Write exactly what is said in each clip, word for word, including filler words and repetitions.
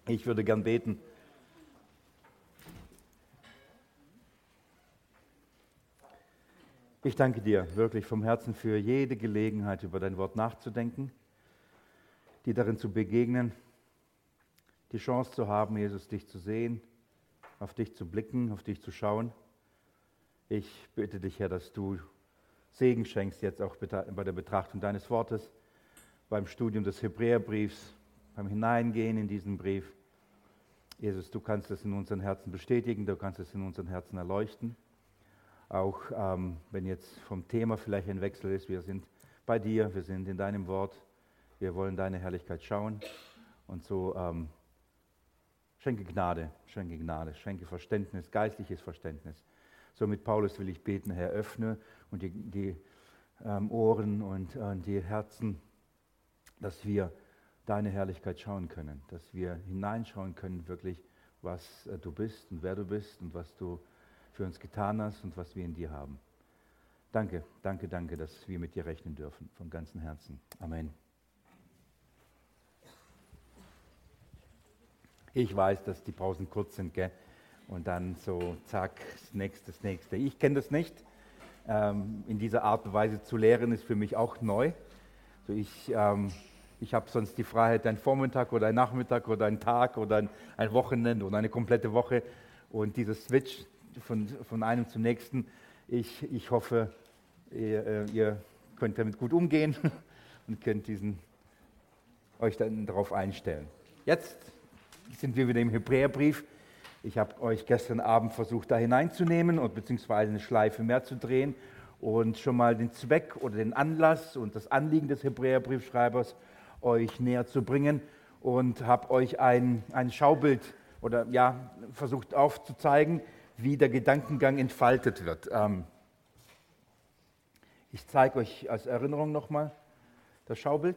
Ich würde gern beten. Ich danke dir wirklich vom Herzen für jede Gelegenheit, über dein Wort nachzudenken, dir darin zu begegnen, die Chance zu haben, Jesus, dich zu sehen, auf dich zu blicken, auf dich zu schauen. Ich bitte dich, Herr, dass du Segen schenkst jetzt auch bei der Betrachtung deines Wortes, beim Studium des Hebräerbriefs, beim Hineingehen in diesen Brief. Jesus, du kannst es in unseren Herzen bestätigen, du kannst es in unseren Herzen erleuchten. Auch ähm, wenn jetzt vom Thema vielleicht ein Wechsel ist, wir sind bei dir, wir sind in deinem Wort, wir wollen deine Herrlichkeit schauen. Und so ähm, schenke Gnade, schenke Gnade, schenke Verständnis, geistliches Verständnis. So mit Paulus will ich beten, Herr, öffne und die, die ähm, Ohren und äh, die Herzen, dass wir deine Herrlichkeit schauen können, dass wir hineinschauen können, wirklich, was äh, du bist und wer du bist und was du für uns getan hast und was wir in dir haben. Danke, danke, danke, dass wir mit dir rechnen dürfen, von ganzem Herzen. Amen. Ich weiß, dass die Pausen kurz sind, gell? Und dann so, zack, das nächste, das nächste. Ich kenne das nicht. Ähm, in dieser Art und Weise zu lehren ist für mich auch neu. So ich ähm, ich habe sonst die Freiheit, einen Vormittag oder einen Nachmittag oder einen Tag oder ein, ein Wochenende oder eine komplette Woche und dieses Switch von, von einem zum nächsten. Ich, ich hoffe, ihr, ihr könnt damit gut umgehen und könnt diesen, euch dann darauf einstellen. Jetzt sind wir wieder im Hebräerbrief. Ich habe euch gestern Abend versucht, da hineinzunehmen und beziehungsweise eine Schleife mehr zu drehen und schon mal den Zweck oder den Anlass und das Anliegen des Hebräerbriefschreibers euch näher zu bringen und habe euch ein, ein Schaubild oder ja versucht aufzuzeigen, wie der Gedankengang entfaltet wird. Ähm ich zeige euch als Erinnerung nochmal das Schaubild.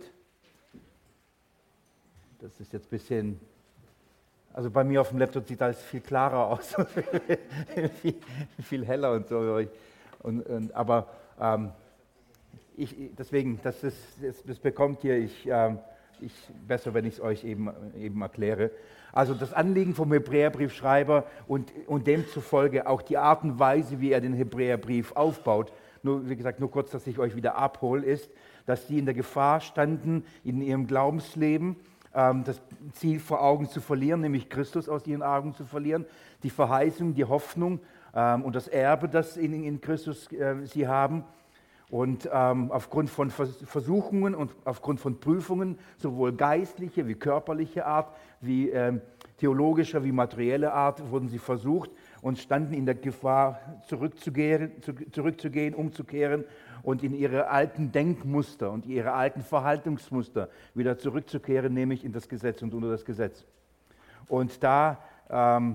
Das ist jetzt ein bisschen, also bei mir auf dem Laptop sieht alles viel klarer aus, viel, viel heller und so. Und, und, aber ähm, ich, deswegen, das, ist, das, das bekommt ihr, ich, ähm, ich, besser, wenn ich es euch eben, eben erkläre. Also das Anliegen vom Hebräerbriefschreiber und, und demzufolge auch die Art und Weise, wie er den Hebräerbrief aufbaut, nur wie gesagt, nur kurz, dass ich euch wieder abhole, ist, dass sie in der Gefahr standen, in ihrem Glaubensleben ähm, das Ziel vor Augen zu verlieren, nämlich Christus aus ihren Augen zu verlieren, die Verheißung, die Hoffnung ähm, und das Erbe, das in, in Christus äh, sie haben. Und ähm, aufgrund von Versuchungen und aufgrund von Prüfungen, sowohl geistliche wie körperliche Art, wie ähm, theologischer wie materielle Art, wurden sie versucht und standen in der Gefahr, zurückzugehen, zu, zurückzugehen, umzukehren und in ihre alten Denkmuster und ihre alten Verhaltensmuster wieder zurückzukehren, nämlich in das Gesetz und unter das Gesetz. Und da, ähm,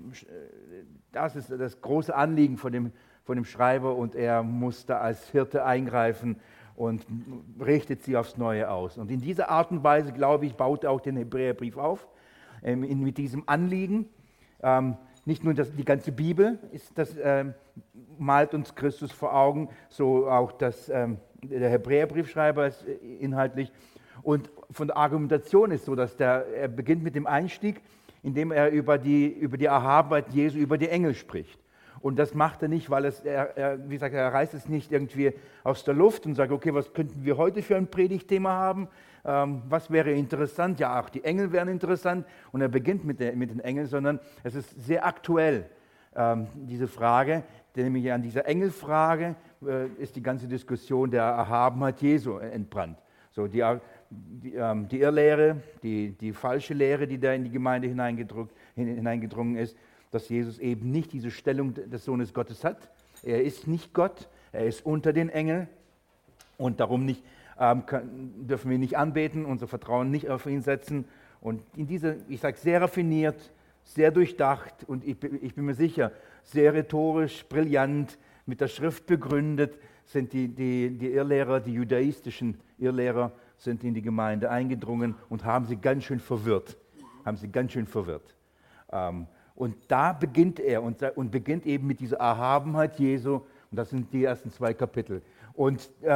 das ist das große Anliegen von dem von dem Schreiber und er musste als Hirte eingreifen und richtet sie aufs Neue aus. Und in dieser Art und Weise, glaube ich, baut er auch den Hebräerbrief auf, ähm, in, mit diesem Anliegen. Ähm, nicht nur das, die ganze Bibel ist das, ähm, malt uns Christus vor Augen, so auch das, ähm, der Hebräerbriefschreiber ist inhaltlich. Und von der Argumentation ist so, dass der, er beginnt mit dem Einstieg, indem er über die, über die Erhabenheit Jesu, über die Engel spricht. Und das macht er nicht, weil es, er, er, wie gesagt, er reißt es nicht irgendwie aus der Luft und sagt, okay, was könnten wir heute für ein Predigtthema haben? Ähm, was wäre interessant? Ja, auch die Engel wären interessant. Und er beginnt mit, der, mit den Engeln, sondern es ist sehr aktuell, ähm, diese Frage. Nämlich an dieser Engelfrage äh, ist die ganze Diskussion der Erhabenheit Jesu entbrannt. So die, die, ähm, die Irrlehre, die, die falsche Lehre, die da in die Gemeinde hineingedrungen ist, dass Jesus eben nicht diese Stellung des Sohnes Gottes hat. Er ist nicht Gott, er ist unter den Engeln und darum nicht, ähm, können, dürfen wir ihn nicht anbeten, unser Vertrauen nicht auf ihn setzen. Und in dieser, ich sage sehr raffiniert, sehr durchdacht und ich, ich bin mir sicher, sehr rhetorisch, brillant, mit der Schrift begründet, sind die, die, die Irrlehrer, die judaistischen Irrlehrer, sind in die Gemeinde eingedrungen und haben sie ganz schön verwirrt. Haben sie ganz schön verwirrt. Ähm, Und da beginnt er und, und beginnt eben mit dieser Erhabenheit Jesu. Und das sind die ersten zwei Kapitel. Und ähm,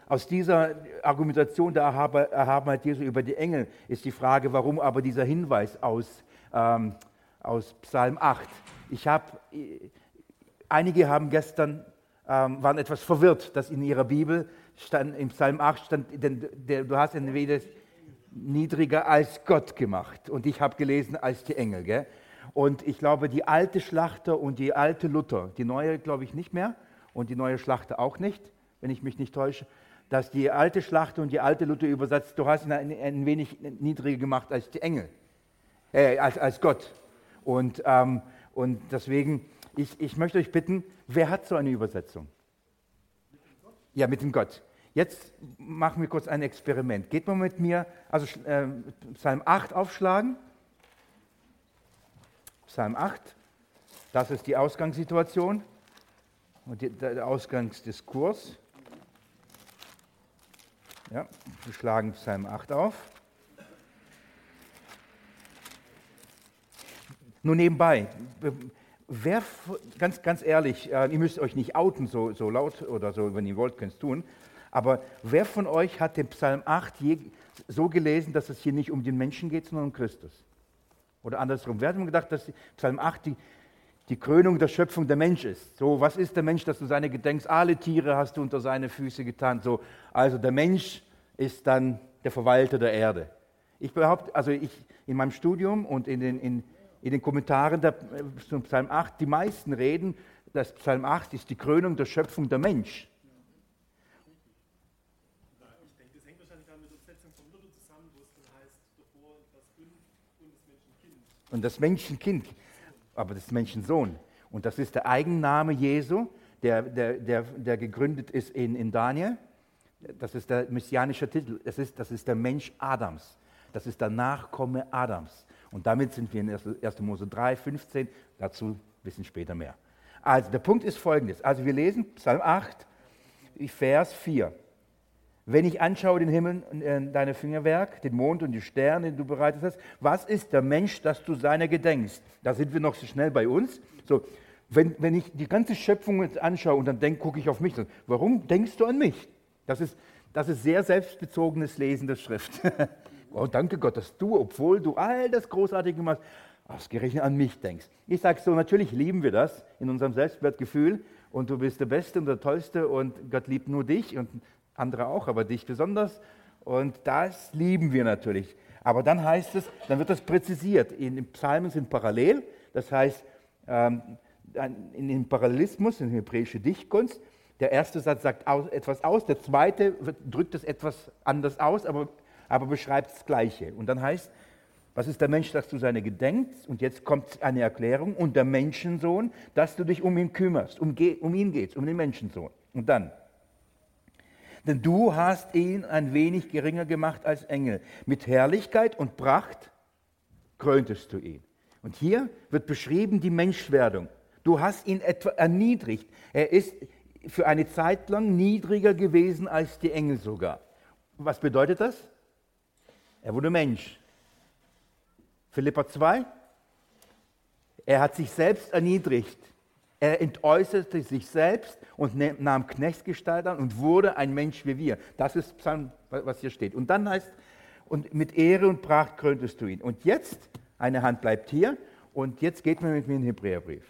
aus dieser Argumentation der Erhabenheit Jesu über die Engel ist die Frage, warum aber dieser Hinweis aus, ähm, aus Psalm acht. Ich habe, einige haben gestern, ähm, waren etwas verwirrt, dass in ihrer Bibel stand, im Psalm acht stand, denn, der, du hast ihn weder niedriger als Gott gemacht. Und ich habe gelesen als die Engel. Gell? Und ich glaube, die alte Schlachter und die alte Luther, die neue glaube ich nicht mehr und die neue Schlachter auch nicht, wenn ich mich nicht täusche, dass die alte Schlachter und die alte Luther übersetzt, du hast ihn ein, ein wenig niedriger gemacht als die Engel, äh, als, als Gott. Und, ähm, und deswegen, ich, ich möchte euch bitten, wer hat so eine Übersetzung? Mit dem Gott? Ja, mit dem Gott. Jetzt machen wir kurz ein Experiment. Geht mal mit mir, also äh, Psalm acht aufschlagen. Psalm acht, das ist die Ausgangssituation und die, der Ausgangsdiskurs. Ja, wir schlagen Psalm acht auf. Nur nebenbei, wer, ganz, ganz ehrlich, ihr müsst euch nicht outen, so, so laut oder so, wenn ihr wollt, könnt ihr es tun, aber wer von euch hat den Psalm acht je, so gelesen, dass es hier nicht um den Menschen geht, sondern um Christus? Oder andersrum, wer hat mir gedacht, dass Psalm acht die, die Krönung der Schöpfung der Mensch ist? So, was ist der Mensch, dass du seine gedenkst? Alle Tiere hast du unter seine Füße getan. So, also der Mensch ist dann der Verwalter der Erde. Ich behaupte, also ich in meinem Studium und in den, in, in den Kommentaren der, zum Psalm acht, die meisten reden, dass Psalm acht ist die Krönung der Schöpfung der Mensch. Ich denke, das hängt wahrscheinlich mit der Übersetzung vom Luther zusammen, wo es dann heißt, davor das und, und das Menschenkind. Und das Menschenkind, aber das Menschensohn. Und das ist der Eigenname Jesu, der, der, der, der gegründet ist in, in Daniel. Das ist der messianische Titel. Das ist, das ist der Mensch Adams. Das ist der Nachkomme Adams. Und damit sind wir in erster Mose drei, fünfzehn. Dazu ein bisschen später mehr. Also der Punkt ist folgendes. Also wir lesen Psalm acht, Vers vier. Wenn ich anschaue den Himmel und deine Fingerwerk, den Mond und die Sterne, die du bereitet hast, was ist der Mensch, dass du seiner gedenkst? Da sind wir noch so schnell bei uns. So, wenn, wenn ich die ganze Schöpfung jetzt anschaue und dann denke, gucke ich auf mich, dann, warum denkst du an mich? Das ist, das ist sehr selbstbezogenes Lesen der Schrift. Oh, danke Gott, dass du, obwohl du all das Großartige machst, ausgerechnet an mich denkst. Ich sage so, natürlich lieben wir das in unserem Selbstwertgefühl und du bist der Beste und der Tollste und Gott liebt nur dich und andere auch, aber dich besonders. Und das lieben wir natürlich. Aber dann heißt es, dann wird das präzisiert. In den Psalmen sind parallel, das heißt, ähm, in dem Parallelismus, in der hebräischen Dichtkunst, der erste Satz sagt aus, etwas aus, der zweite drückt es etwas anders aus, aber, aber beschreibt das Gleiche. Und dann heißt, was ist der Mensch, dass du seine gedenkst? Und jetzt kommt eine Erklärung. Und der Menschensohn, dass du dich um ihn kümmerst, um, um ihn geht, um den Menschensohn. Und dann, denn du hast ihn ein wenig geringer gemacht als Engel. Mit Herrlichkeit und Pracht kröntest du ihn. Und hier wird beschrieben die Menschwerdung. Du hast ihn etwa erniedrigt. Er ist für eine Zeit lang niedriger gewesen als die Engel sogar. Was bedeutet das? Er wurde Mensch. Philipper zwei, er hat sich selbst erniedrigt. Er entäußerte sich selbst und nahm Knechtsgestalt an und wurde ein Mensch wie wir. Das ist Psalm, was hier steht. Und dann heißt, und mit Ehre und Pracht kröntest du ihn. Und jetzt, eine Hand bleibt hier, und jetzt geht man mit mir in den Hebräerbrief.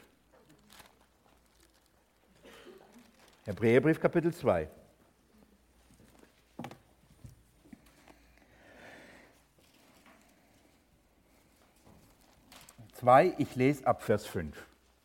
Hebräerbrief Kapitel zwei. zwei, ich lese ab Vers fünf.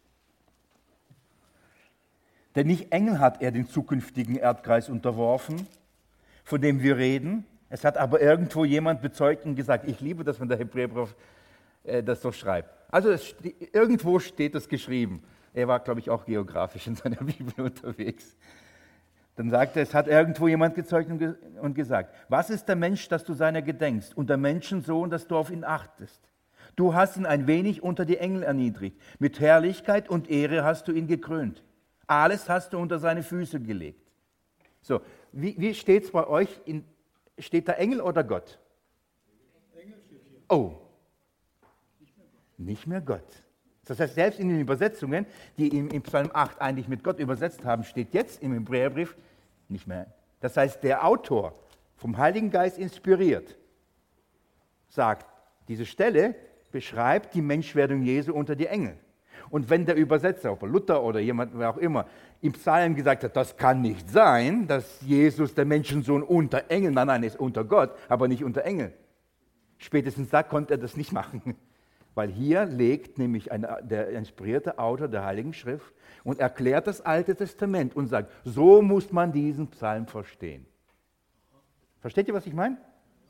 Denn nicht Engel hat er den zukünftigen Erdkreis unterworfen, von dem wir reden. Es hat aber irgendwo jemand bezeugt und gesagt, ich liebe das, wenn der Hebräerbrief äh, das so schreibt. Also es, irgendwo steht das geschrieben. Er war, glaube ich, auch geografisch in seiner Bibel unterwegs. Dann sagt er, es hat irgendwo jemand gezeugt und, ge und gesagt, was ist der Mensch, dass du seiner gedenkst, und der Menschensohn, dass du auf ihn achtest? Du hast ihn ein wenig unter die Engel erniedrigt. Mit Herrlichkeit und Ehre hast du ihn gekrönt. Alles hast du unter seine Füße gelegt. So, wie, wie steht es bei euch? In, steht da Engel oder Gott? Engel steht hier. Oh, nicht mehr Gott. Das heißt, selbst in den Übersetzungen, die im, im Psalm acht eigentlich mit Gott übersetzt haben, steht jetzt im Hebräerbrief nicht mehr Das heißt, der Autor, vom Heiligen Geist inspiriert, sagt, diese Stelle beschreibt die Menschwerdung Jesu unter die Engel. Und wenn der Übersetzer, ob Luther oder jemand, wer auch immer, im Psalm gesagt hat, das kann nicht sein, dass Jesus, der Menschensohn, unter Engeln, nein, nein, ist unter Gott, aber nicht unter Engeln. Spätestens da konnte er das nicht machen. Weil hier legt nämlich ein, der inspirierte Autor der Heiligen Schrift und erklärt das Alte Testament und sagt, so muss man diesen Psalm verstehen. Versteht ihr, was ich meine?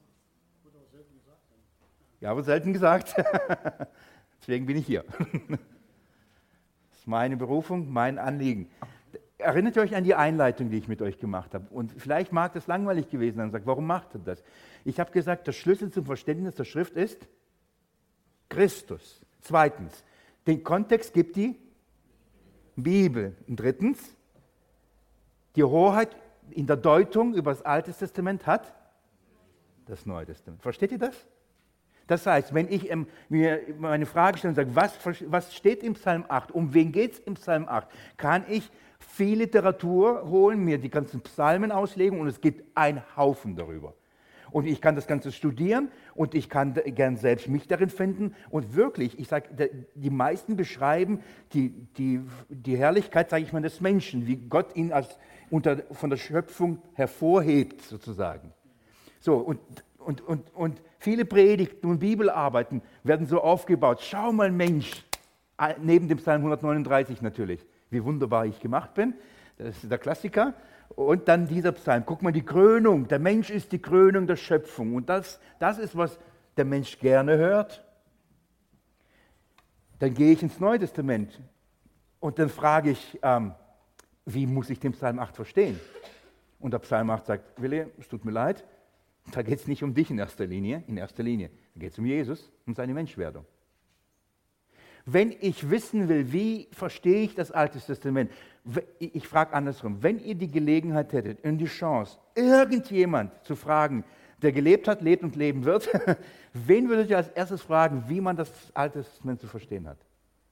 Ja, aber selten gesagt. Deswegen bin ich hier. Das ist meine Berufung, mein Anliegen. Erinnert ihr euch an die Einleitung, die ich mit euch gemacht habe? Und vielleicht mag das langweilig gewesen sein und sagt, warum macht ihr das? Ich habe gesagt, der Schlüssel zum Verständnis der Schrift ist Christus. Zweitens, den Kontext gibt die Bibel. Und drittens, die Hoheit in der Deutung über das Alte Testament hat das Neue Testament. Versteht ihr das? Das heißt, wenn ich ähm, mir meine Frage stelle und sage, was, was steht im Psalm acht, um wen geht es im Psalm acht, kann ich viel Literatur holen, mir die ganzen Psalmen auslegen und es gibt einen Haufen darüber. Und ich kann das Ganze studieren und ich kann gern selbst mich darin finden. Und wirklich, ich sage, die meisten beschreiben die, die, die Herrlichkeit, sage ich mal, des Menschen, wie Gott ihn als unter, von der Schöpfung hervorhebt, sozusagen. So, und, und, und, und viele Predigten und Bibelarbeiten werden so aufgebaut. Schau mal, Mensch, neben dem Psalm hundertneununddreißig natürlich, wie wunderbar ich gemacht bin. Das ist der Klassiker. Und dann dieser Psalm. Guck mal, die Krönung. Der Mensch ist die Krönung der Schöpfung. Und das, das ist, was der Mensch gerne hört. Dann gehe ich ins Neue Testament und dann frage ich, ähm, wie muss ich den Psalm acht verstehen? Und der Psalm acht sagt, Willi, es tut mir leid, da geht es nicht um dich in erster Linie, in erster Linie. Da geht es um Jesus und seine Menschwerdung. Wenn ich wissen will, wie verstehe ich das Alte Testament, ich frage andersrum, wenn ihr die Gelegenheit hättet und die Chance, irgendjemand zu fragen, der gelebt hat, lebt und leben wird, wen würdet ihr als erstes fragen, wie man das Alte Testament zu verstehen hat?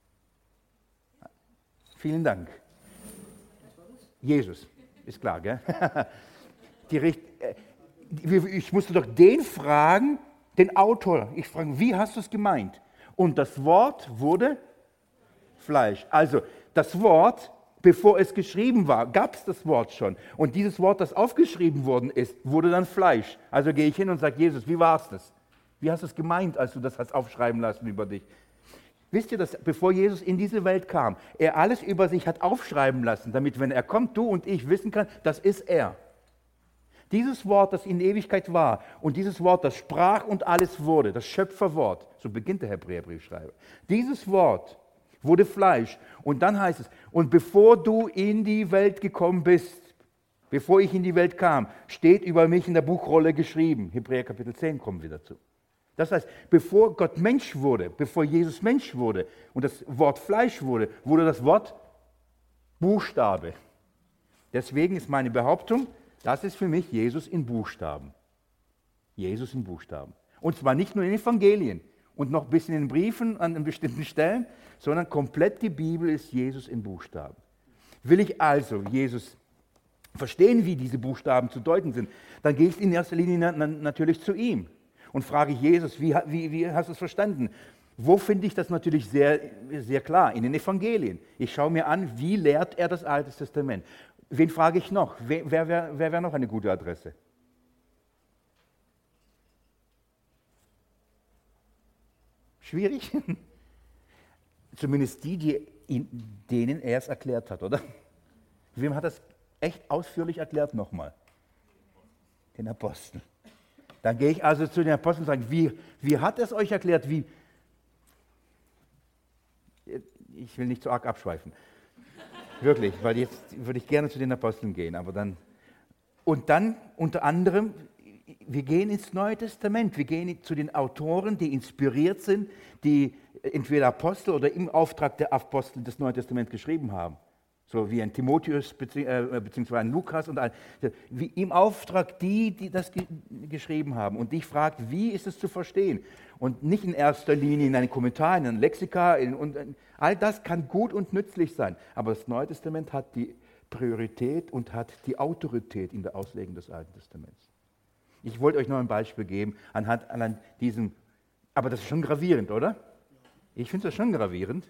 Vielen Dank. Jesus, ist klar, gell? Die, ich musste doch den fragen, den Autor, ich frage, wie hast du es gemeint? Und das Wort wurde Fleisch. Also das Wort, bevor es geschrieben war, gab es das Wort schon. Und dieses Wort, das aufgeschrieben worden ist, wurde dann Fleisch. Also gehe ich hin und sage, Jesus, wie war es das? Wie hast du es gemeint, als du das hast aufschreiben lassen über dich? Wisst ihr, dass bevor Jesus in diese Welt kam, er alles über sich hat aufschreiben lassen, damit, wenn er kommt, du und ich wissen kann, das ist er. Dieses Wort, das in Ewigkeit war und dieses Wort, das sprach und alles wurde, das Schöpferwort, so beginnt der Hebräerbriefschreiber. Dieses Wort wurde Fleisch und dann heißt es, und bevor du in die Welt gekommen bist, bevor ich in die Welt kam, steht über mich in der Buchrolle geschrieben. Hebräer Kapitel zehn kommen wir dazu. Das heißt, bevor Gott Mensch wurde, bevor Jesus Mensch wurde und das Wort Fleisch wurde, wurde das Wort Buchstabe. Deswegen ist meine Behauptung, das ist für mich Jesus in Buchstaben. Jesus in Buchstaben. Und zwar nicht nur in den Evangelien und noch ein bisschen in den Briefen an bestimmten Stellen, sondern komplett die Bibel ist Jesus in Buchstaben. Will ich also Jesus verstehen, wie diese Buchstaben zu deuten sind, dann gehe ich in erster Linie natürlich zu ihm und frage Jesus, wie, wie, wie hast du es verstanden? Wo finde ich das natürlich sehr, sehr klar? In den Evangelien. Ich schaue mir an, wie lehrt er das Alte Testament? Wen frage ich noch? Wer, wer, wer, wer wäre noch eine gute Adresse? Schwierig? Zumindest die, die in, denen er es erklärt hat, oder? Wem hat er es echt ausführlich erklärt nochmal? Den Aposteln. Dann gehe ich also zu den Aposteln und sage, wie, wie hat er es euch erklärt? Wie? Ich will nicht zu arg abschweifen. Wirklich, weil jetzt würde ich gerne zu den Aposteln gehen, aber dann. Und dann unter anderem, wir gehen ins Neue Testament, wir gehen zu den Autoren, die inspiriert sind, die entweder Apostel oder im Auftrag der Apostel das Neue Testament geschrieben haben. So wie ein Timotheus bzw. ein Lukas und ein, wie im Auftrag die, die das ge geschrieben haben. Und dich fragt, wie ist es zu verstehen? Und nicht in erster Linie in einem Kommentar, in einem Lexika. In, und all das kann gut und nützlich sein. Aber das Neue Testament hat die Priorität und hat die Autorität in der Auslegung des Alten Testaments. Ich wollte euch noch ein Beispiel geben anhand, anhand diesem, aber das ist schon gravierend, oder? Ich finde das schon gravierend.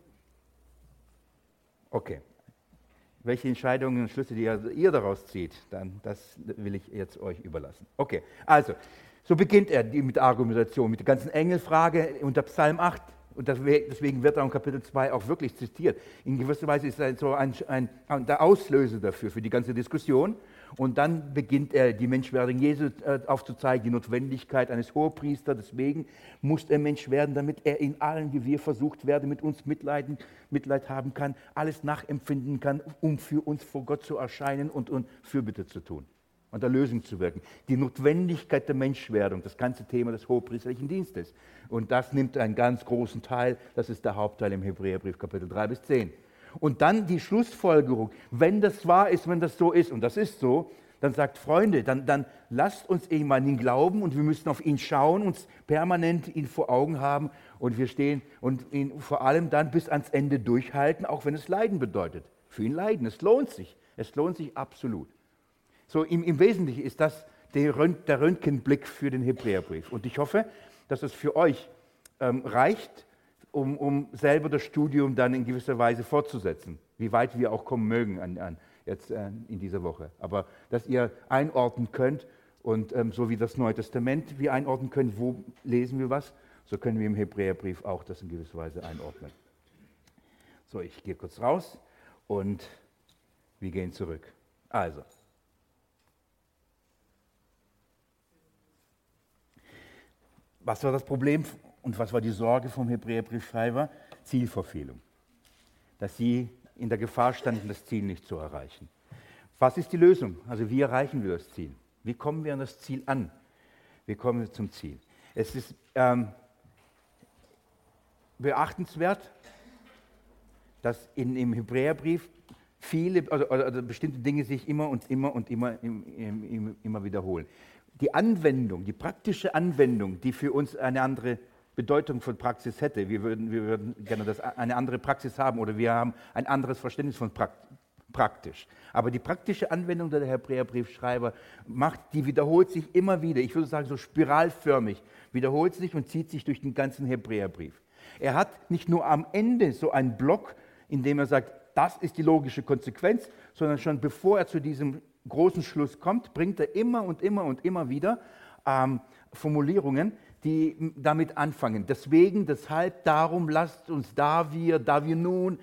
Okay. Welche Entscheidungen und Schlüsse, die ihr, ihr daraus zieht, dann das will ich jetzt euch überlassen. Okay, also, so beginnt er mit der Argumentation, mit der ganzen Engelfrage unter Psalm acht. Und deswegen wird er in Kapitel zwei auch wirklich zitiert. In gewisser Weise ist er so ein, ein, ein, der Auslöser dafür, für die ganze Diskussion. Und dann beginnt er, die Menschwerdung Jesu äh, aufzuzeigen, die Notwendigkeit eines Hohepriesters. Deswegen muss er Mensch werden, damit er in allen, wie wir versucht werden, mit uns Mitleiden, Mitleid haben kann, alles nachempfinden kann, um für uns vor Gott zu erscheinen und, und Fürbitte zu tun und der Lösung zu wirken. Die Notwendigkeit der Menschwerdung, das ganze Thema des hohepriesterlichen Dienstes. Und das nimmt einen ganz großen Teil, das ist der Hauptteil im Hebräerbrief, Kapitel drei bis zehn. Und dann die Schlussfolgerung, wenn das wahr ist, wenn das so ist, und das ist so, dann sagt, Freunde, dann, dann lasst uns eben an ihn glauben und wir müssen auf ihn schauen, uns permanent ihn vor Augen haben und wir stehen und ihn vor allem dann bis ans Ende durchhalten, auch wenn es Leiden bedeutet. Für ihn leiden, es lohnt sich, es lohnt sich absolut. So im, im Wesentlichen ist das der, Rönt, der Röntgenblick für den Hebräerbrief. Und ich hoffe, dass es für euch ähm, reicht, um, um selber das Studium dann in gewisser Weise fortzusetzen, wie weit wir auch kommen mögen an, an jetzt äh, in dieser Woche. Aber dass ihr einordnen könnt und ähm, so wie das Neue Testament wir einordnen können, wo lesen wir was, so können wir im Hebräerbrief auch das in gewisser Weise einordnen. So, ich gehe kurz raus und wir gehen zurück. Also, was war das Problem und was war die Sorge vom Hebräerbriefschreiber? Zielverfehlung. Dass sie in der Gefahr standen, das Ziel nicht zu erreichen. Was ist die Lösung? Also wie erreichen wir das Ziel? Wie kommen wir an das Ziel an? Wie kommen wir zum Ziel? Es ist ähm, beachtenswert, dass in, im Hebräerbrief viele, also, also bestimmte Dinge sich immer und immer und immer, im, im, im, immer wiederholen. Die Anwendung, die praktische Anwendung, die für uns eine andere Bedeutung von Praxis hätte, wir würden, wir würden gerne das, eine andere Praxis haben oder wir haben ein anderes Verständnis von praktisch. Aber die praktische Anwendung, die der Hebräerbriefschreiber macht, die wiederholt sich immer wieder, ich würde sagen so spiralförmig, wiederholt sich und zieht sich durch den ganzen Hebräerbrief. Er hat nicht nur am Ende so einen Block, in dem er sagt, das ist die logische Konsequenz, sondern schon bevor er zu diesem großen Schluss kommt, bringt er immer und immer und immer wieder ähm, Formulierungen, die damit anfangen. Deswegen, deshalb, darum, lasst uns, da wir, da wir nun.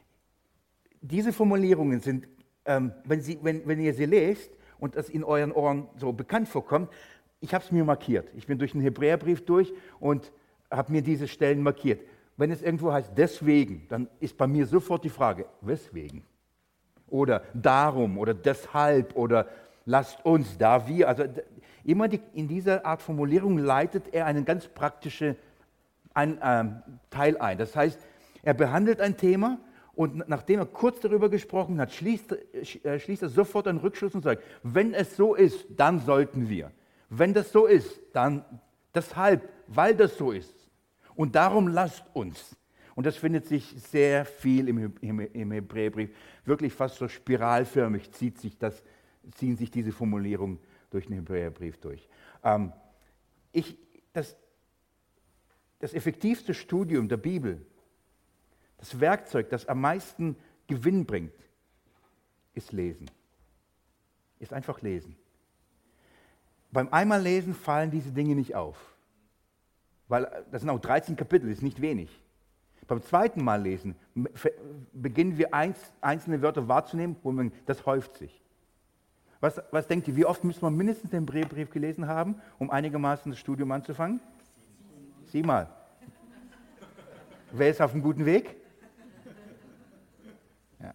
Diese Formulierungen sind, ähm, wenn, sie, wenn, wenn ihr sie lest und das in euren Ohren so bekannt vorkommt, ich habe es mir markiert. Ich bin durch den Hebräerbrief durch und habe mir diese Stellen markiert. Wenn es irgendwo heißt, deswegen, dann ist bei mir sofort die Frage, weswegen? Oder darum oder deshalb oder lasst uns, da wir. Also immer die, in dieser Art Formulierung leitet er einen ganz praktischen ein, ähm, Teil ein. Das heißt, er behandelt ein Thema und nachdem er kurz darüber gesprochen hat, schließt, äh, schließt er sofort einen Rückschluss und sagt, wenn es so ist, dann sollten wir. Wenn das so ist, dann deshalb, weil das so ist. Und darum lasst uns. Und das findet sich sehr viel im, im, im Hebräerbrief. Wirklich fast so spiralförmig zieht sich das, ziehen sich diese Formulierungen durch den Hebräerbrief durch. Ähm, ich, das, das effektivste Studium der Bibel, das Werkzeug, das am meisten Gewinn bringt, ist Lesen. Ist einfach Lesen. Beim einmal Lesen fallen diese Dinge nicht auf. Weil das sind auch dreizehn Kapitel, ist nicht wenig. Beim zweiten Mal lesen beginnen wir einzelne Wörter wahrzunehmen, wo man, das häuft sich. Was, was denkt ihr, wie oft müssen wir mindestens den Hebräerbrief gelesen haben, um einigermaßen das Studium anzufangen? Siebenmal. Wer ist auf einem guten Weg? Ja.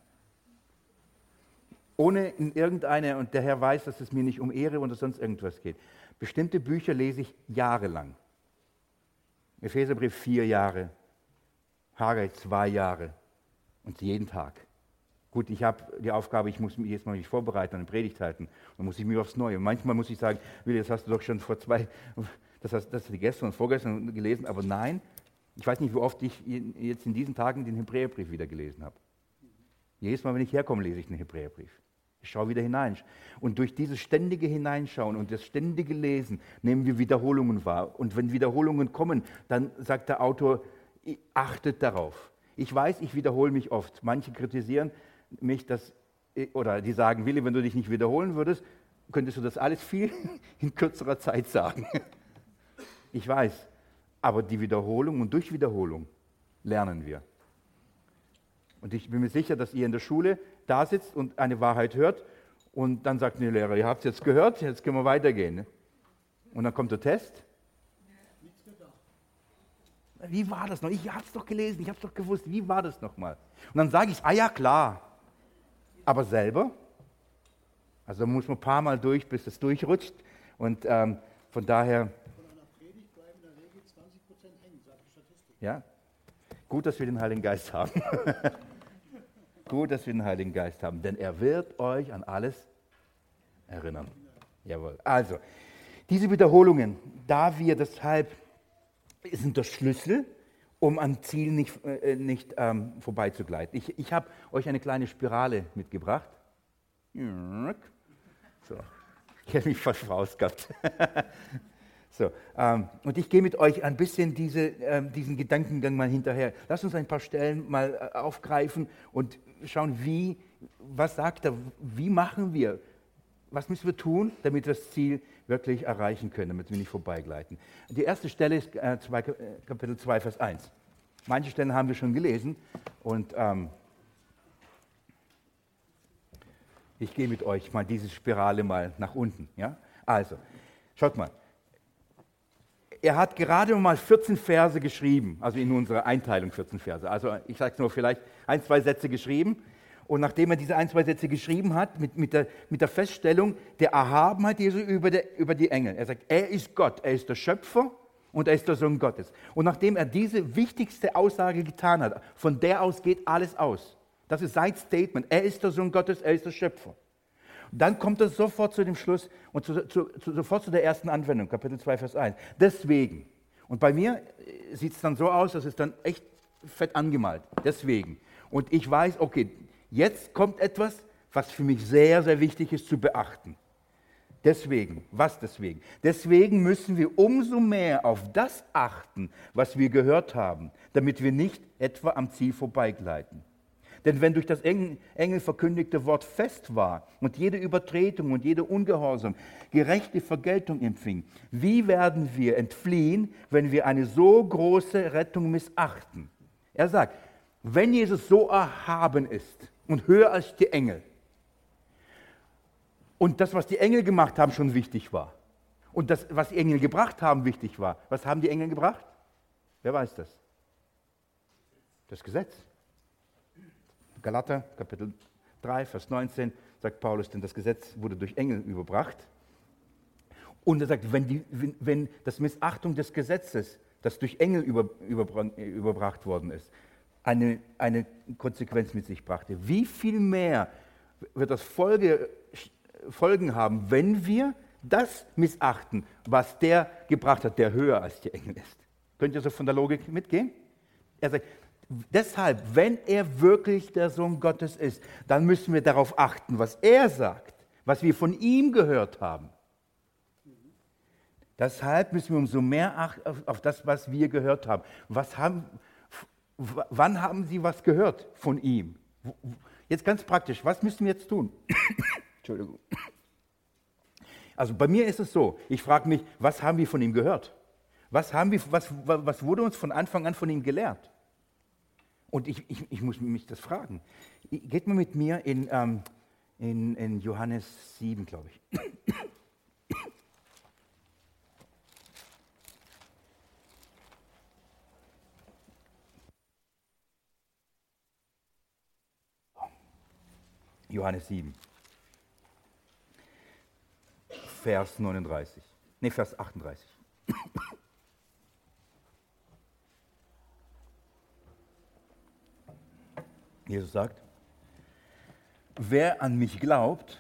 Ohne in irgendeine, und der Herr weiß, dass es mir nicht um Ehre oder sonst irgendwas geht. Bestimmte Bücher lese ich jahrelang. Epheserbrief vier Jahre. Haggai zwei Jahre und jeden Tag. Gut, ich habe die Aufgabe, ich muss mich jetzt mal mich vorbereiten und eine Predigt halten. Dann muss ich mir aufs Neue. Und manchmal muss ich sagen, Willi, das hast du doch schon vor zwei, das hast, das hast du gestern und vorgestern gelesen. Aber nein, ich weiß nicht, wie oft ich jetzt in diesen Tagen den Hebräerbrief wieder gelesen habe. Jedes Mal, wenn ich herkomme, lese ich den Hebräerbrief. Ich schaue wieder hinein. Und durch dieses ständige Hineinschauen und das ständige Lesen nehmen wir Wiederholungen wahr. Und wenn Wiederholungen kommen, dann sagt der Autor, achtet darauf. Ich weiß, ich wiederhole mich oft. Manche kritisieren mich, dass, oder die sagen, Willi, wenn du dich nicht wiederholen würdest, könntest du das alles viel in kürzerer Zeit sagen. Ich weiß, aber die Wiederholung und durch Wiederholung lernen wir. Und ich bin mir sicher, dass ihr in der Schule da sitzt und eine Wahrheit hört und dann sagt der Lehrer, ihr habt es jetzt gehört, jetzt können wir weitergehen. Und dann kommt der Test. Wie war das noch? Ich habe es doch gelesen, ich habe es doch gewusst. Wie war das nochmal? Und dann sage ich, ah ja, klar. Aber selber? Also da muss man ein paar Mal durch, bis es durchrutscht. Und ähm, von daher... Von einer Predigt bleiben in der Regel zwanzig Prozent hängen, sagt die Statistik. Ja? Gut, dass wir den Heiligen Geist haben. Gut, dass wir den Heiligen Geist haben, denn er wird euch an alles erinnern. Jawohl. Also, diese Wiederholungen, da wir deshalb, sind der Schlüssel, um am Ziel nicht, äh, nicht ähm, vorbeizugleiten. Ich, ich habe euch eine kleine Spirale mitgebracht. So, ich hätte mich fast vorausgehabt. So, ähm, und ich gehe mit euch ein bisschen diese, ähm, diesen Gedankengang mal hinterher. Lasst uns ein paar Stellen mal äh, aufgreifen und schauen, wie, was sagt er, wie machen wir, was müssen wir tun, damit wir das Ziel wirklich erreichen können, damit wir nicht vorbeigleiten. Die erste Stelle ist äh, zwei, äh, Kapitel zwei, Vers eins. Manche Stellen haben wir schon gelesen und ähm, ich gehe mit euch mal diese Spirale mal nach unten. Ja? Also, schaut mal. Er hat gerade mal vierzehn Verse geschrieben, also in unserer Einteilung vierzehn Verse. Also ich sage es nur, vielleicht ein, zwei Sätze geschrieben. Und nachdem er diese ein, zwei Sätze geschrieben hat, mit, mit, der, mit der Feststellung der Erhabenheit Jesu über, der, über die Engel. Er sagt, er ist Gott, er ist der Schöpfer und er ist der Sohn Gottes. Und nachdem er diese wichtigste Aussage getan hat, von der aus geht alles aus. Das ist sein Statement. Er ist der Sohn Gottes, er ist der Schöpfer. Dann kommt er sofort zu dem Schluss und zu, zu, zu, sofort zu der ersten Anwendung, Kapitel zwei, Vers eins. Deswegen. Und bei mir sieht es dann so aus, dass es dann echt fett angemalt. Deswegen. Und ich weiß, okay, jetzt kommt etwas, was für mich sehr, sehr wichtig ist zu beachten. Deswegen. Was deswegen? Deswegen müssen wir umso mehr auf das achten, was wir gehört haben, damit wir nicht etwa am Ziel vorbeigleiten. Denn wenn durch das Engel verkündigte Wort fest war und jede Übertretung und jede Ungehorsam gerechte Vergeltung empfing, wie werden wir entfliehen, wenn wir eine so große Rettung missachten? Er sagt, wenn Jesus so erhaben ist und höher als die Engel und das, was die Engel gemacht haben, schon wichtig war und das, was die Engel gebracht haben, wichtig war, was haben die Engel gebracht? Wer weiß das? Das Gesetz. Galater, Kapitel drei, Vers neunzehn, sagt Paulus, denn das Gesetz wurde durch Engel überbracht. Und er sagt, wenn, die, wenn, wenn das Missachtung des Gesetzes, das durch Engel über, überbra- überbracht worden ist, eine, eine Konsequenz mit sich brachte, wie viel mehr wird das Folge, Folgen haben, wenn wir das missachten, was der gebracht hat, der höher als die Engel ist. Könnt ihr so von der Logik mitgehen? Er sagt, deshalb, wenn er wirklich der Sohn Gottes ist, dann müssen wir darauf achten, was er sagt, was wir von ihm gehört haben. Deshalb müssen wir umso mehr achten auf, auf das, was wir gehört haben. Was haben. W- wann haben Sie was gehört von ihm? W- Jetzt ganz praktisch, was müssen wir jetzt tun? Entschuldigung. Also bei mir ist es so, ich frage mich, was haben wir von ihm gehört? Was, haben wir, was, was wurde uns von Anfang an von ihm gelehrt? Und ich, ich, ich muss mich das fragen. Geht mal mit mir in, ähm, in, in Johannes sieben, glaube ich. Johannes sieben, Vers neununddreißig. Nee, Vers achtunddreißig. Jesus sagt, wer an mich glaubt,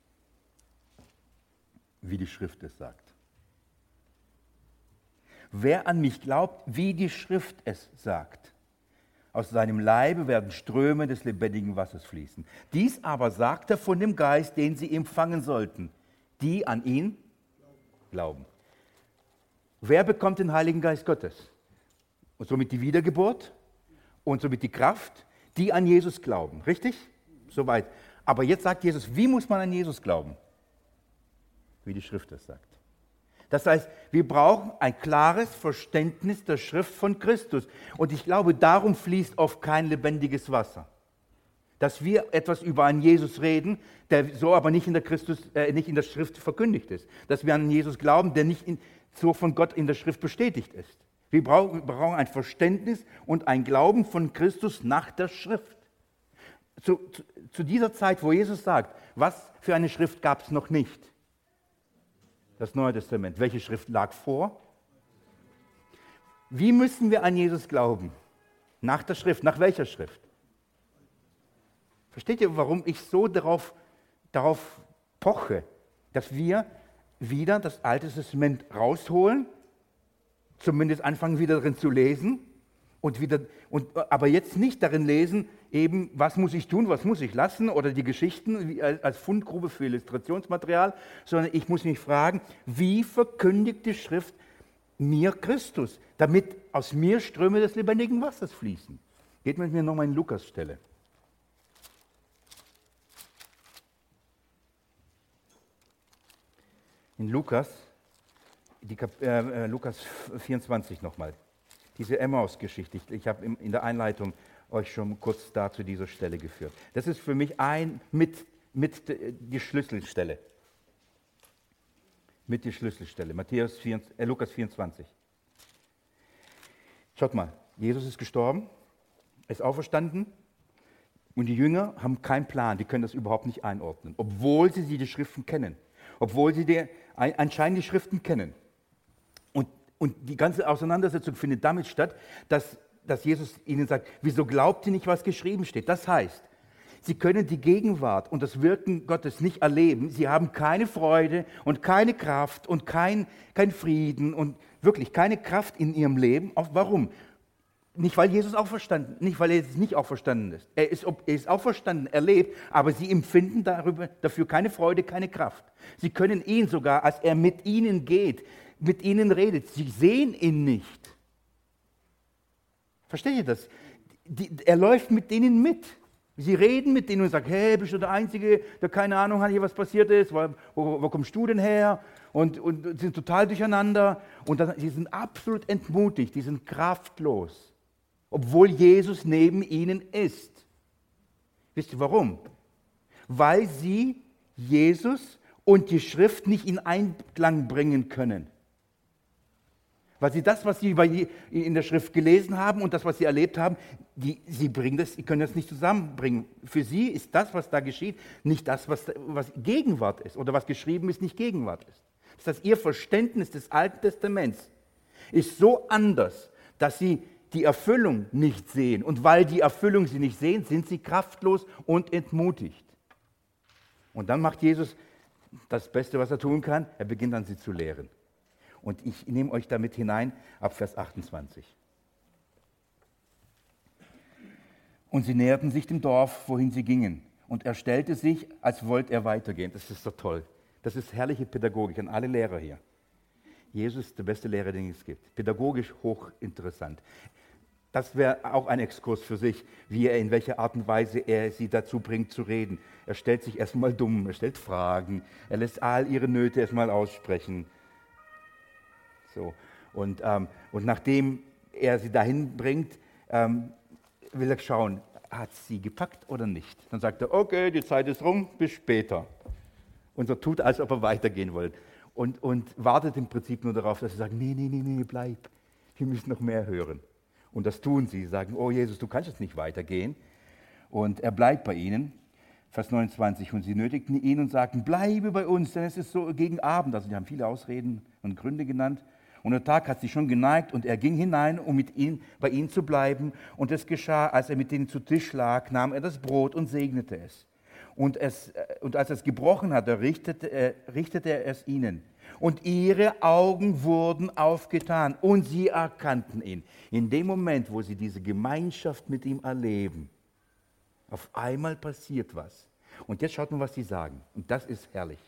wie die Schrift es sagt. Wer an mich glaubt, wie die Schrift es sagt. Aus seinem Leibe werden Ströme des lebendigen Wassers fließen. Dies aber sagt er von dem Geist, den sie empfangen sollten, die an ihn glauben. Wer bekommt den Heiligen Geist Gottes? Und somit die Wiedergeburt und somit die Kraft, die an Jesus glauben. Richtig? Soweit. Aber jetzt sagt Jesus, wie muss man an Jesus glauben? Wie die Schrift das sagt. Das heißt, wir brauchen ein klares Verständnis der Schrift von Christus. Und ich glaube, darum fließt oft kein lebendiges Wasser. Dass wir etwas über einen Jesus reden, der so aber nicht in der, Christus, äh, nicht in der Schrift verkündigt ist. Dass wir an einen Jesus glauben, der nicht in, so von Gott in der Schrift bestätigt ist. Wir brauchen, wir brauchen ein Verständnis und ein Glauben von Christus nach der Schrift. Zu, zu, zu dieser Zeit, wo Jesus sagt, was für eine Schrift gab es noch nicht? Das Neue Testament. Welche Schrift lag vor? Wie müssen wir an Jesus glauben? Nach der Schrift. Nach welcher Schrift? Versteht ihr, warum ich so darauf, darauf poche, dass wir wieder das Alte Testament rausholen, zumindest anfangen wieder darin zu lesen, und wieder, und, aber jetzt nicht darin lesen, eben, was muss ich tun, was muss ich lassen, oder die Geschichten als Fundgrube für Illustrationsmaterial, sondern ich muss mich fragen, wie verkündigt die Schrift mir Christus, damit aus mir Ströme des lebendigen Wassers fließen. Geht mit mir nochmal in Lukas-Stelle. In Lukas, die Kap- äh, Lukas vierundzwanzig nochmal. Diese Emmaus-Geschichte, ich, ich habe in der Einleitung euch schon kurz da zu dieser Stelle geführt. Das ist für mich ein mit, mit die Schlüsselstelle. Mit die Schlüsselstelle. Matthäus vier, äh, Lukas vierundzwanzig. Schaut mal, Jesus ist gestorben, ist auferstanden und die Jünger haben keinen Plan, die können das überhaupt nicht einordnen, obwohl sie die Schriften kennen, obwohl sie die, anscheinend die Schriften kennen. Und, und die ganze Auseinandersetzung findet damit statt, dass, dass Jesus ihnen sagt, wieso glaubt ihr nicht, was geschrieben steht? Das heißt, sie können die Gegenwart und das Wirken Gottes nicht erleben. Sie haben keine Freude und keine Kraft und kein, kein Frieden und wirklich keine Kraft in ihrem Leben. Warum? Nicht, weil Jesus auferstanden, nicht, weil er jetzt nicht auferstanden ist. Er ist, er ist auferstanden, er lebt, aber sie empfinden darüber, dafür keine Freude, keine Kraft. Sie können ihn sogar, als er mit ihnen geht, mit ihnen redet, sie sehen ihn nicht. Versteht ihr das? Die, er läuft mit denen mit. Sie reden mit denen und sagen, hey, bist du der Einzige, der keine Ahnung hat, hier was passiert ist, wo, wo, wo kommst du denn her? Und, und sind total durcheinander. Und dann, sie sind absolut entmutigt, die sind kraftlos, obwohl Jesus neben ihnen ist. Wisst ihr warum? Weil sie Jesus und die Schrift nicht in Einklang bringen können. Weil sie das, was sie in der Schrift gelesen haben und das, was sie erlebt haben, die, sie bringen das, sie können das nicht zusammenbringen. Für sie ist das, was da geschieht, nicht das, was, was Gegenwart ist oder was geschrieben ist, nicht Gegenwart ist. Das heißt, ihr Verständnis des Alten Testaments ist so anders, dass sie die Erfüllung nicht sehen. Und weil die Erfüllung sie nicht sehen, sind sie kraftlos und entmutigt. Und dann macht Jesus das Beste, was er tun kann, er beginnt an sie zu lehren. Und ich nehme euch damit hinein ab Vers achtundzwanzig. Und sie näherten sich dem Dorf, wohin sie gingen. Und er stellte sich, als wollte er weitergehen. Das ist doch toll. Das ist herrliche Pädagogik an alle Lehrer hier. Jesus ist der beste Lehrer, den es gibt. Pädagogisch hochinteressant. Das wäre auch ein Exkurs für sich, wie er, in welcher Art und Weise er sie dazu bringt zu reden. Er stellt sich erstmal dumm, er stellt Fragen, er lässt all ihre Nöte erstmal aussprechen. So. Und, ähm, und nachdem er sie dahin bringt, ähm, will er schauen, hat sie gepackt oder nicht. Dann sagt er, okay, die Zeit ist rum, bis später. Und so tut, als ob er weitergehen wollte. Und, und wartet im Prinzip nur darauf, dass sie sagen, nee, nee, nee, nee, bleib, wir müssen noch mehr hören. Und das tun sie, sie sagen, oh Jesus, du kannst jetzt nicht weitergehen. Und er bleibt bei ihnen. Vers neunundzwanzig, und sie nötigten ihn und sagten, bleibe bei uns, denn es ist so gegen Abend. Also die haben viele Ausreden und Gründe genannt. Und der Tag hat sich schon geneigt und er ging hinein, um mit ihnen, bei ihnen zu bleiben. Und es geschah, als er mit ihnen zu Tisch lag, nahm er das Brot und segnete es. Und, es, und als er es gebrochen hatte, richtete, äh, richtete er es ihnen. Und ihre Augen wurden aufgetan und sie erkannten ihn. In dem Moment, wo sie diese Gemeinschaft mit ihm erleben, auf einmal passiert was. Und jetzt schaut mal, was sie sagen. Und das ist herrlich.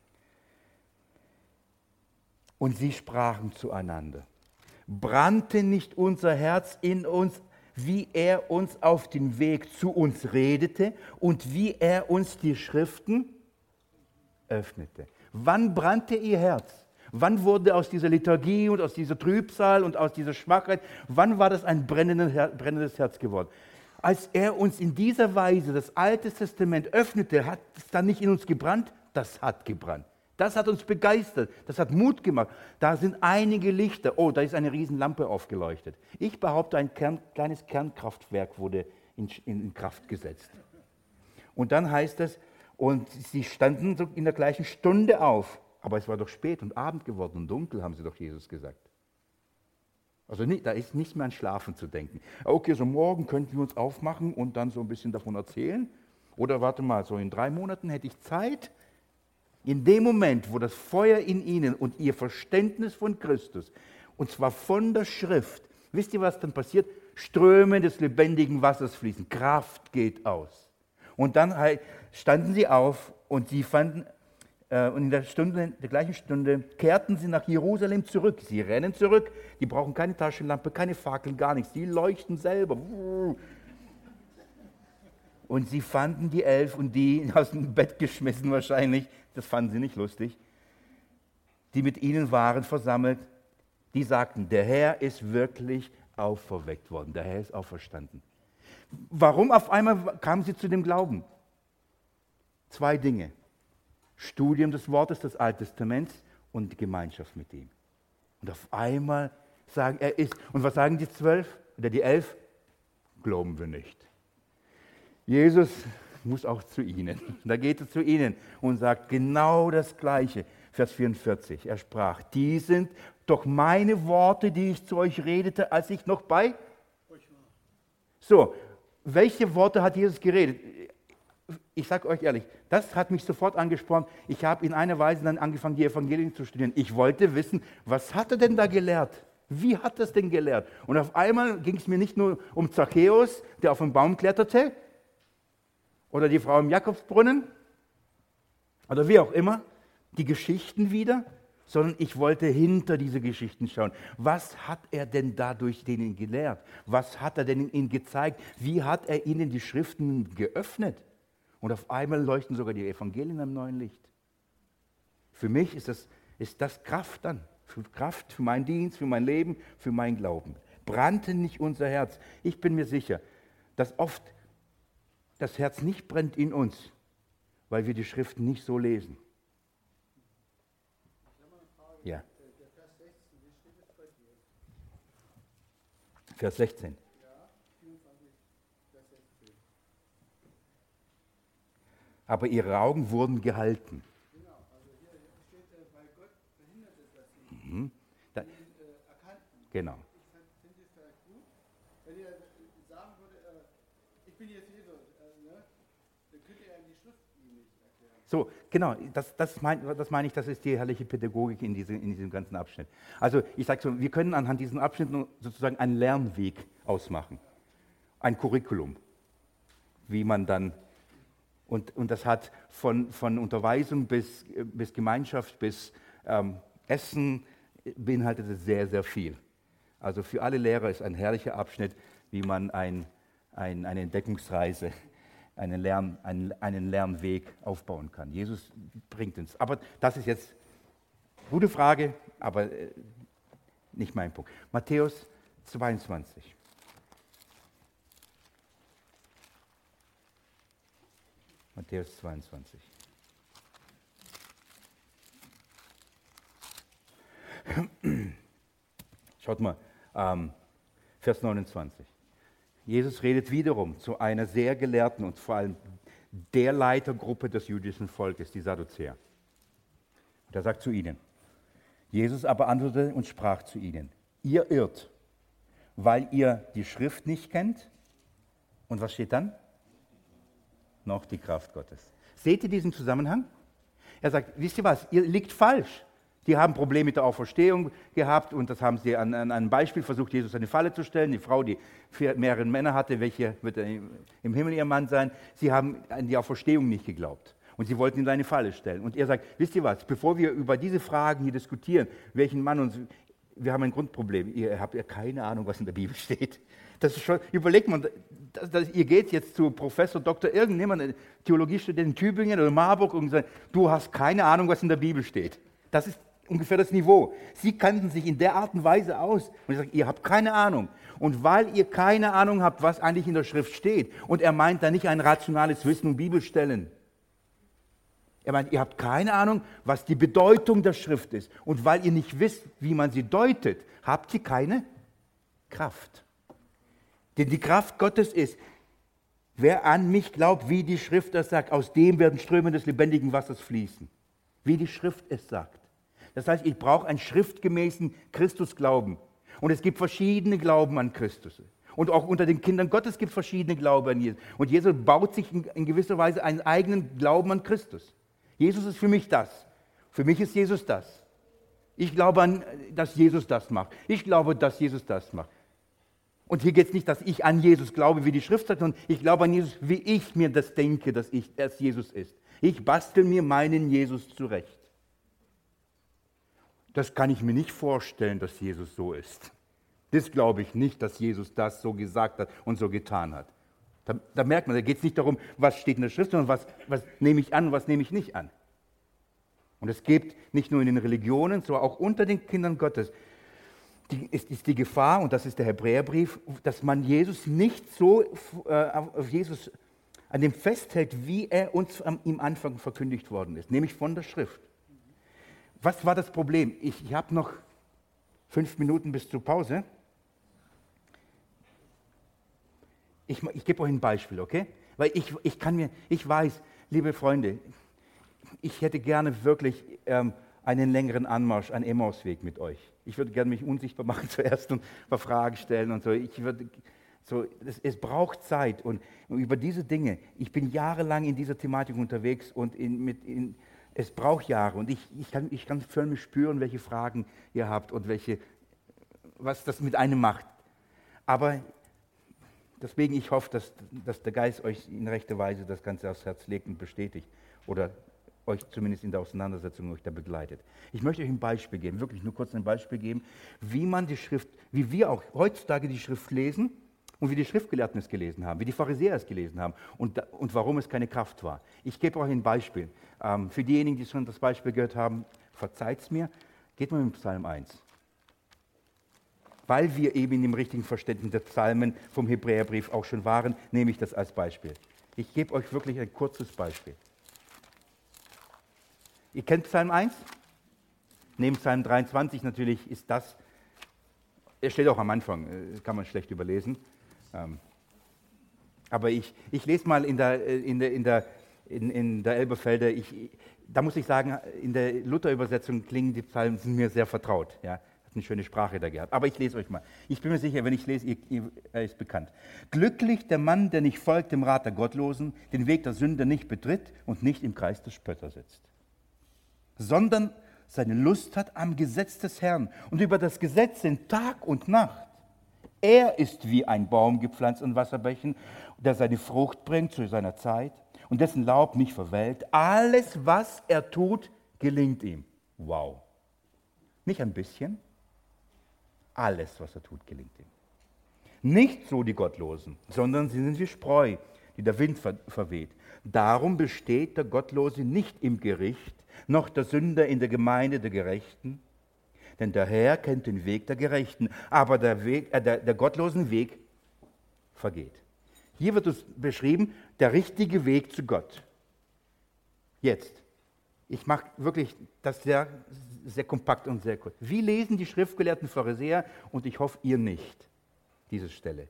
Und sie sprachen zueinander. Brannte nicht unser Herz in uns, wie er uns auf den Weg zu uns redete und wie er uns die Schriften öffnete? Wann brannte ihr Herz? Wann wurde aus dieser Liturgie und aus dieser Trübsal und aus dieser Schwachheit, wann war das ein brennendes Herz geworden? Als er uns in dieser Weise das Alte Testament öffnete, hat es dann nicht in uns gebrannt? Das hat gebrannt. Das hat uns begeistert, das hat Mut gemacht. Da sind einige Lichter. Oh, da ist eine Riesenlampe aufgeleuchtet. Ich behaupte, ein Kern, kleines Kernkraftwerk wurde in, in Kraft gesetzt. Und dann heißt es, und sie standen so in der gleichen Stunde auf. Aber es war doch spät und Abend geworden und dunkel, haben sie doch Jesus gesagt. Also nicht, da ist nicht mehr an Schlafen zu denken. Okay, so morgen könnten wir uns aufmachen und dann so ein bisschen davon erzählen. Oder warte mal, so in drei Monaten hätte ich Zeit. In dem Moment, wo das Feuer in ihnen und ihr Verständnis von Christus, und zwar von der Schrift, wisst ihr, was dann passiert? Ströme des lebendigen Wassers fließen, Kraft geht aus. Und dann standen sie auf und sie fanden, äh, und in der, Stunde, der gleichen Stunde kehrten sie nach Jerusalem zurück. Sie rennen zurück, die brauchen keine Taschenlampe, keine Fackeln, gar nichts, die leuchten selber. Und sie fanden die Elf und die aus dem Bett geschmissen wahrscheinlich, das fanden sie nicht lustig, die mit ihnen waren versammelt, die sagten, der Herr ist wirklich auferweckt worden, der Herr ist auferstanden. Warum auf einmal kamen sie zu dem Glauben? Zwei Dinge. Studium des Wortes des Alten Testaments und Gemeinschaft mit ihm. Und auf einmal sagen, er ist. Und was sagen die zwölf oder die elf? Glauben wir nicht. Jesus muss auch zu ihnen. Da geht er zu ihnen und sagt genau das Gleiche. Vers vierundvierzig. Er sprach, die sind doch meine Worte, die ich zu euch redete, als ich noch bei euch war. So, welche Worte hat Jesus geredet? Ich sage euch ehrlich, das hat mich sofort angesprochen. Ich habe in einer Weise dann angefangen, die Evangelien zu studieren. Ich wollte wissen, was hat er denn da gelehrt? Wie hat er es denn gelehrt? Und auf einmal ging es mir nicht nur um Zachäus, der auf den Baum kletterte, oder die Frau im Jakobsbrunnen, oder wie auch immer, die Geschichten wieder, sondern ich wollte hinter diese Geschichten schauen. Was hat er denn dadurch denen gelehrt? Was hat er denn ihnen gezeigt? Wie hat er ihnen die Schriften geöffnet? Und auf einmal leuchten sogar die Evangelien am neuen Licht. Für mich ist das, ist das Kraft dann. Für Kraft, für meinen Dienst, für mein Leben, für meinen Glauben. Brannte nicht unser Herz? Ich bin mir sicher, dass oft das Herz nicht brennt in uns, weil wir die Schriften nicht so lesen. Ja. Vers sechzehn. Aber ihre Augen wurden gehalten. Genau, also hier steht, weil Gott verhindert es, dass sie Mhm. Da, ihn äh, erkannten. genau. Ich finde es vielleicht gut, wenn ihr sagen würde, äh, ich bin jetzt Jesus, äh, ne? Dann könnt ihr ja die Schrift ihm nicht erklären. So, genau, das, das meine das mein ich, das ist die herrliche Pädagogik in, diese, in diesem ganzen Abschnitt. Also ich sage so, wir können anhand diesen Abschnitten sozusagen einen Lernweg ausmachen, ein Curriculum, wie man dann, und, und das hat von, von Unterweisung bis, bis Gemeinschaft, bis ähm, Essen, beinhaltet es sehr, sehr viel. Also für alle Lehrer ist ein herrlicher Abschnitt, wie man ein, ein, eine Entdeckungsreise, einen, Lern, einen, einen Lernweg aufbauen kann. Jesus bringt uns. Aber das ist jetzt eine gute Frage, aber äh, nicht mein Punkt. Matthäus zweiundzwanzig. Matthäus zweiundzwanzig. Schaut mal, ähm, Vers neunundzwanzig. Jesus redet wiederum zu einer sehr gelehrten und vor allem der Leitergruppe des jüdischen Volkes, die Sadduzäer. Und er sagt zu ihnen, Jesus aber antwortete und sprach zu ihnen, ihr irrt, weil ihr die Schrift nicht kennt. Und was steht dann? Noch die Kraft Gottes. Seht ihr diesen Zusammenhang? Er sagt, wisst ihr was, ihr liegt falsch. Die haben Probleme mit der Auferstehung gehabt und das haben sie an, an einem Beispiel versucht, Jesus eine Falle zu stellen. Die Frau, die vier, mehrere Männer hatte, welche wird im Himmel ihr Mann sein? Sie haben an die Auferstehung nicht geglaubt und sie wollten ihm eine Falle stellen. Und er sagt, wisst ihr was, bevor wir über diese Fragen hier diskutieren, welchen Mann uns, wir haben ein Grundproblem. Ihr habt ja keine Ahnung, was in der Bibel steht. Das ist schon, überlegt man, das, das, ihr geht jetzt zu Professor, Doktor, irgendjemand, Theologiestudent in Tübingen oder Marburg und sagt, du hast keine Ahnung, was in der Bibel steht. Das ist ungefähr das Niveau. Sie kannten sich in der Art und Weise aus. Und ich sage, ihr habt keine Ahnung. Und weil ihr keine Ahnung habt, was eigentlich in der Schrift steht, und er meint da nicht ein rationales Wissen und Bibelstellen. Er meint, ihr habt keine Ahnung, was die Bedeutung der Schrift ist. Und weil ihr nicht wisst, wie man sie deutet, habt ihr keine Kraft. Denn die Kraft Gottes ist, wer an mich glaubt, wie die Schrift es sagt, aus dem werden Ströme des lebendigen Wassers fließen. Wie die Schrift es sagt. Das heißt, ich brauche einen schriftgemäßen Christusglauben. Und es gibt verschiedene Glauben an Christus. Und auch unter den Kindern Gottes gibt es verschiedene Glauben an Jesus. Und Jesus baut sich in, in gewisser Weise einen eigenen Glauben an Christus. Jesus ist für mich das. Für mich ist Jesus das. Ich glaube an, dass Jesus das macht. Ich glaube, dass Jesus das macht. Und hier geht es nicht, dass ich an Jesus glaube, wie die Schrift sagt, sondern ich glaube an Jesus, wie ich mir das denke, dass ich, dass Jesus ist. Ich bastel mir meinen Jesus zurecht. Das kann ich mir nicht vorstellen, dass Jesus so ist. Das glaube ich nicht, dass Jesus das so gesagt hat und so getan hat. Da, da merkt man, da geht es nicht darum, was steht in der Schrift, sondern was, was nehme ich an und was nehme ich nicht an. Und es gibt nicht nur in den Religionen, sondern auch unter den Kindern Gottes die, ist, ist die Gefahr, und das ist der Hebräerbrief, dass man Jesus nicht so äh, auf Jesus an dem festhält, wie er uns am, im Anfang verkündigt worden ist, nämlich von der Schrift. Was war das Problem? Ich, ich habe noch fünf Minuten bis zur Pause. Ich, ich gebe euch ein Beispiel, okay? Weil ich, ich kann mir, ich weiß, liebe Freunde, ich hätte gerne wirklich ähm, einen längeren Anmarsch, einen Emmausweg mit euch. Ich würde gerne mich unsichtbar machen zuerst und ein paar Fragen stellen und so. Ich würde, so es, es braucht Zeit und, und über diese Dinge. Ich bin jahrelang in dieser Thematik unterwegs und in, mit in es braucht Jahre und ich, ich, kann, ich kann förmlich spüren, welche Fragen ihr habt und welche, was das mit einem macht. Aber deswegen, ich hoffe, dass, dass der Geist euch in rechter Weise das Ganze aufs Herz legt und bestätigt oder euch zumindest in der Auseinandersetzung euch da begleitet. Ich möchte euch ein Beispiel geben, wirklich nur kurz ein Beispiel geben, wie man die Schrift, wie wir auch heutzutage die Schrift lesen und wie die Schriftgelehrten es gelesen haben, wie die Pharisäer es gelesen haben und, und warum es keine Kraft war. Ich gebe euch ein Beispiel. Ähm, für diejenigen, die schon das Beispiel gehört haben, verzeiht es mir, geht mal mit Psalm eins. Weil wir eben in dem richtigen Verständnis der Psalmen vom Hebräerbrief auch schon waren, nehme ich das als Beispiel. Ich gebe euch wirklich ein kurzes Beispiel. Ihr kennt Psalm eins? Neben Psalm dreiundzwanzig natürlich ist das, er steht auch am Anfang, kann man schlecht überlesen. Ähm, aber ich, ich lese mal in der, in der, in der, in, in der Elberfelder, ich, da muss ich sagen, in der Luther-Übersetzung klingen die Psalmen sind mir sehr vertraut. Ja, hat eine schöne Sprache da gehabt. Aber ich lese euch mal. Ich bin mir sicher, wenn ich lese, ihr, ihr, er ist bekannt. Glücklich der Mann, der nicht folgt dem Rat der Gottlosen, den Weg der Sünder nicht betritt und nicht im Kreis der Spötter sitzt, sondern seine Lust hat am Gesetz des Herrn und über das Gesetz sind Tag und Nacht. Er ist wie ein Baum gepflanzt in Wasserbächen, der seine Frucht bringt zu seiner Zeit und dessen Laub nicht verwelkt. Alles, was er tut, gelingt ihm. Wow. Nicht ein bisschen. Alles, was er tut, gelingt ihm. Nicht so die Gottlosen, sondern sie sind wie Spreu, die der Wind ver- verweht. Darum besteht der Gottlose nicht im Gericht, noch der Sünder in der Gemeinde der Gerechten. Denn der Herr kennt den Weg der Gerechten, aber der, Weg, äh, der, der gottlosen Weg vergeht. Hier wird uns beschrieben, der richtige Weg zu Gott. Jetzt, ich mache wirklich das sehr, sehr kompakt und sehr kurz. Wie lesen die schriftgelehrten Pharisäer, und ich hoffe, ihr nicht, diese Stelle?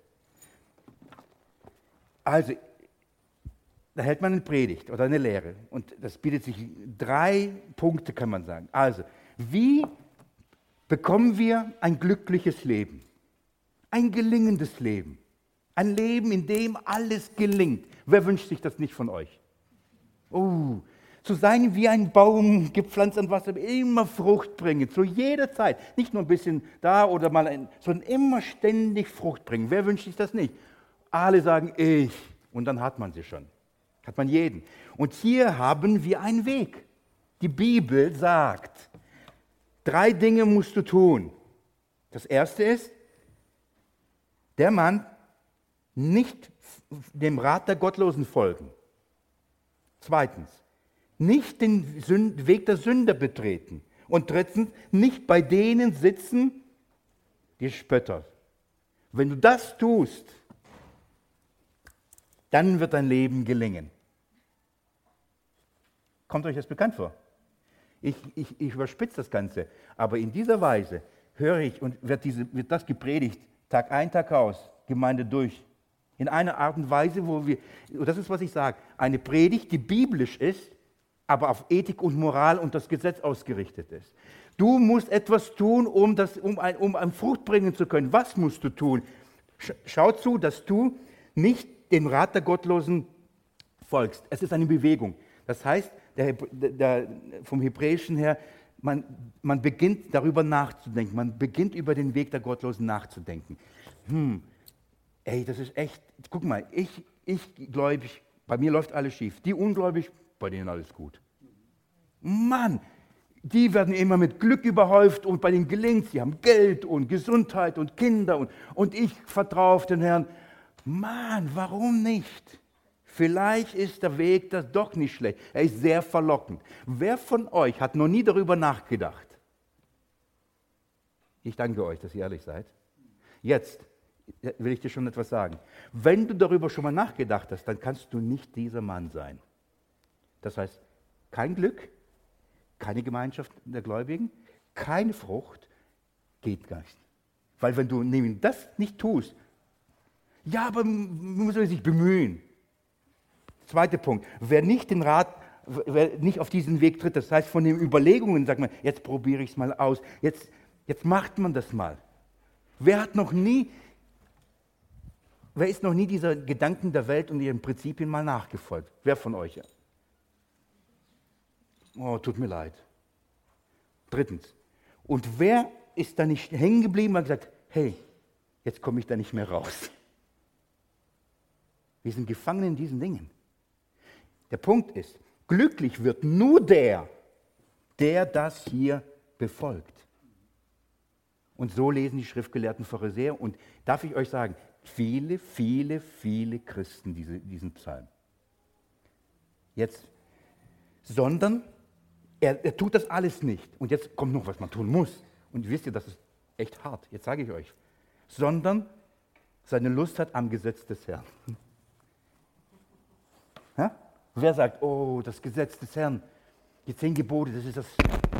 Also, da hält man eine Predigt oder eine Lehre und das bietet sich drei Punkte, kann man sagen. Also, wie bekommen wir ein glückliches Leben, ein gelingendes Leben, ein Leben, in dem alles gelingt? Wer wünscht sich das nicht von euch? Oh, Zu sein wie ein Baum, gepflanzt an Wasser, immer Frucht bringen, zu jeder Zeit. Nicht nur ein bisschen da oder mal, ein, sondern immer ständig Frucht bringen. Wer wünscht sich das nicht? Alle sagen ich und dann hat man sie schon. Hat man jeden. Und hier haben wir einen Weg. Die Bibel sagt, drei Dinge musst du tun. Das erste ist, der Mann nicht dem Rat der Gottlosen folgen. Zweitens, nicht den Sünd- Weg der Sünder betreten. Und drittens, nicht bei denen sitzen, die Spötter. Wenn du das tust, dann wird dein Leben gelingen. Kommt euch das bekannt vor? Ich, ich, ich überspitze das Ganze, aber in dieser Weise höre ich und wird, diese, wird das gepredigt, Tag ein, Tag aus, Gemeinde durch. In einer Art und Weise, wo wir, und das ist, was ich sage, eine Predigt, die biblisch ist, aber auf Ethik und Moral und das Gesetz ausgerichtet ist. Du musst etwas tun, um, das, um, ein, um ein Frucht bringen zu können. Was musst du tun? Schau zu, dass du nicht dem Rat der Gottlosen folgst. Es ist eine Bewegung. Das heißt, der, der, vom Hebräischen her, man, man beginnt darüber nachzudenken. Man beginnt über den Weg der Gottlosen nachzudenken. Hm, ey, das ist echt, guck mal, ich, ich gläubig, bei mir läuft alles schief. Die ungläubig, bei denen alles gut. Mann, die werden immer mit Glück überhäuft und bei denen gelingt es. Sie haben Geld und Gesundheit und Kinder und, und ich vertraue auf den Herrn. Mann, warum nicht? Vielleicht ist der Weg das doch nicht schlecht. Er ist sehr verlockend. Wer von euch hat noch nie darüber nachgedacht? Ich danke euch, dass ihr ehrlich seid. Jetzt will ich dir schon etwas sagen. Wenn du darüber schon mal nachgedacht hast, dann kannst du nicht dieser Mann sein. Das heißt, kein Glück, keine Gemeinschaft der Gläubigen, keine Frucht, geht gar nicht. Weil wenn du nämlich das nicht tust, ja, aber man muss sich bemühen. Zweiter Punkt, wer nicht den Rat, wer nicht auf diesen Weg tritt, das heißt von den Überlegungen, sagt man, jetzt probiere ich es mal aus, jetzt, jetzt macht man das mal. Wer hat noch nie, wer ist noch nie dieser Gedanken der Welt und ihren Prinzipien mal nachgefolgt? Wer von euch? Oh, tut mir leid. Drittens, und wer ist da nicht hängen geblieben und gesagt, hey, jetzt komme ich da nicht mehr raus. Wir sind gefangen in diesen Dingen. Der Punkt ist, glücklich wird nur der, der das hier befolgt. Und so lesen die schriftgelehrten Pharisäer. Und darf ich euch sagen, viele, viele, viele Christen diese, diesen Psalm. Jetzt, sondern er, er tut das alles nicht. Und jetzt kommt noch, was man tun muss. Und wisst ihr, das ist echt hart. Jetzt sage ich euch. Sondern seine Lust hat am Gesetz des Herrn. Ja? Wer sagt, oh, das Gesetz des Herrn, die zehn Gebote, das ist das,